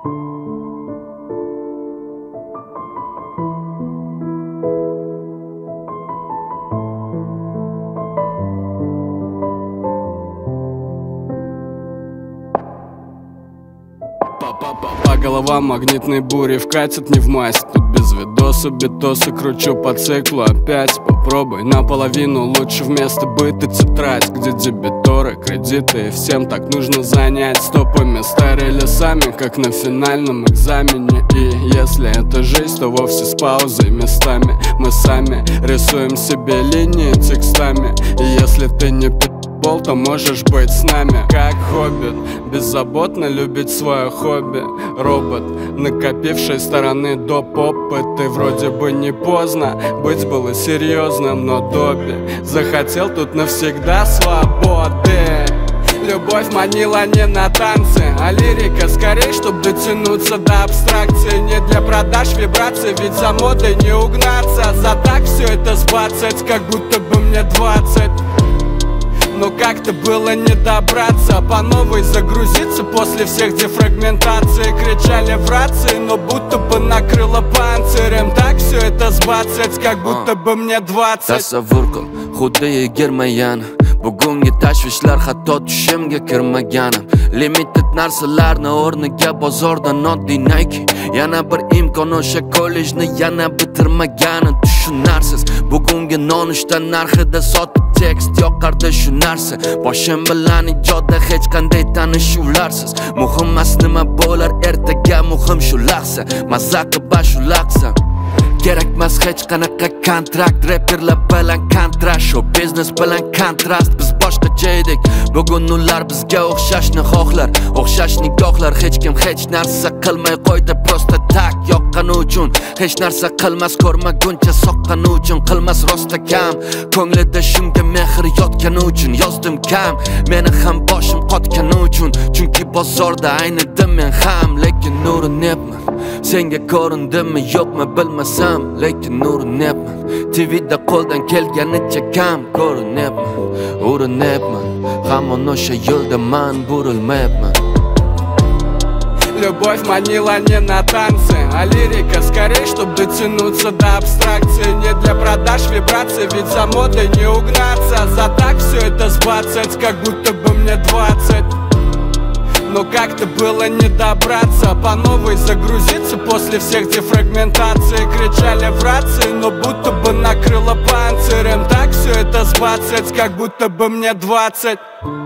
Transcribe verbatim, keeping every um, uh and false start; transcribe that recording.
По головам магнитной бури вкатит не в масть. Тут без видоса, битоса, кручу по циклу опять. Попробуй наполовину, лучше вместо быта тетрадь, где дебиторы, кредиты, и всем так нужно занять. Стопами старые лесами, как на финальном экзамене. И если это жизнь, то вовсе с паузой местами. Мы сами рисуем себе линии текстами. И если ты не пи***бол, то можешь быть с нами. Как хоббит, беззаботно любить свое хобби. Робот, накопивший стороны доп. Опыт. И вроде бы не поздно, быть было серьезным, но Добби захотел тут навсегда свободы. Любовь манила не на танцы, а лирика скорее, чтоб дотянуться до абстракции. Не для продаж вибраций, ведь за модой не угнаться. За так все это сбацать, как будто бы мне двадцать. Но как-то было не добраться, по новой загрузиться после всех дефрагментаций. Кричали в рации, но будто бы накрыло панцирем. Так все это сбацать, как будто бы мне двадцать. Tasavvur qil, xuddi yigirmagan. Bugungi tashvishlar hatto tushimga kirmaganim. Limited narsalarni o'rniga bozordan oddiy Nike. Yana bir imkon o'sha kollejni yana bitirmaganim. Tushunarsiz, bugungi nonushta narxida sotib tekst yoqardi shu narsa. Boshim bilan ijodda hech qanday tanishuvlarsiz. Muhim emas nima bo'lar ertaga, muhim shu lahza. Mazza qilib shu lahza. Kerakmas hech qanaqa kontrakt, rapperlar bilan kontrast, show biznes bilan kontrast. Biz boshqacha edik, bugun ular bizga o'xshashni xohlar. O'xshash nigohlar, hech kim hech narsa qilmay qo'ydi, prosta tak yoqqani uchun. Hech narsa qilmas ko'rmaguncha soqqani uchun. Qilmas rosta kam, ko'nglida shunga mehr yotgani uchun. Yozdim kam, meni ham boshim qotgani uchun. Chunki bozorda aynidim men ham, lekin urinyapman. Senga ko'rindimmi yo'qmi bilmasam, lekin urinyapman. T V'da qo'ldan kelganicha kam ko'rinyapman. Urinyapman, hamon o'sha yo'lda man burilmayapman. Любовь манила не на танцы, а лирика скорее, чтоб дотянуться до абстракции. Не для продаж вибраций, ведь за модой не угнаться. За так все это сбацать, как будто бы мне двадцать. Но как-то было не добраться, по новой загрузиться после всех дефрагментаций. Кричали в рации, но будто бы накрыло панцирем. Так все это сбацать, как будто бы мне двадцать.